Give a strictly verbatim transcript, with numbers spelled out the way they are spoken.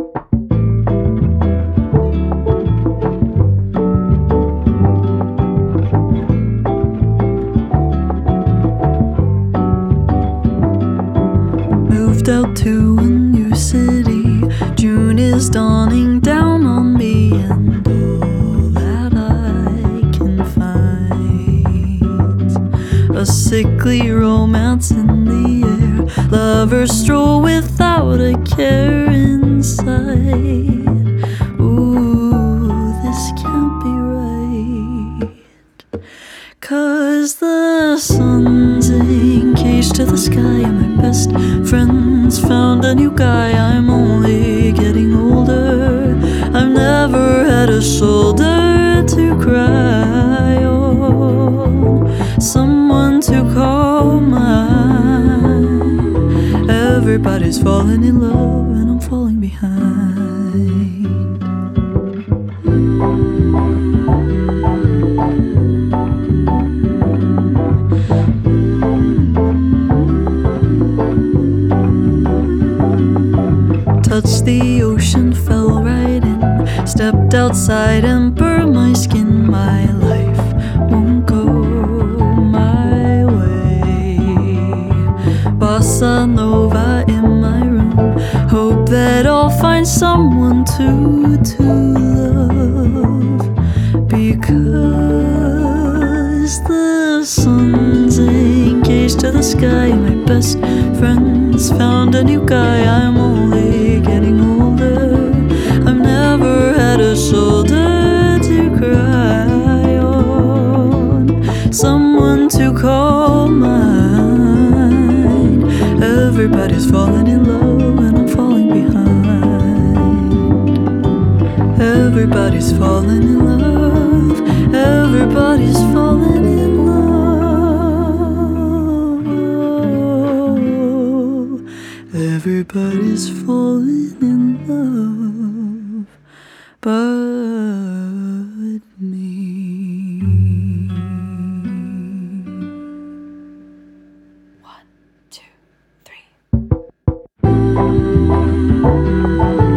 Moved out to a new city. June is dawning down on me, and all that I can find, a sickly romance in the air. Lovers stroll without a care inside. Ooh, this can't be right, 'cause the sun's engaged to the sky, and my best friend's found a new guy. I'm only getting older. I've never had a shoulder to cry on, someone to call mine. Everybody's falling in love, and I'm falling behind. Touched the ocean, fell right in, stepped outside and burned my skin. My life won't go my way. Bossa Nova in my room, hope that I'll find someone to, to love, because the sun's engaged to the sky. My best friend's found a new guy. I'm only getting older. I've never had a shoulder to cry on, someone to call mine. Everybody's falling in love, and I'm falling behind. Everybody's falling in love. Everybody's falling in love. Everybody's falling in love but me. One, two, three.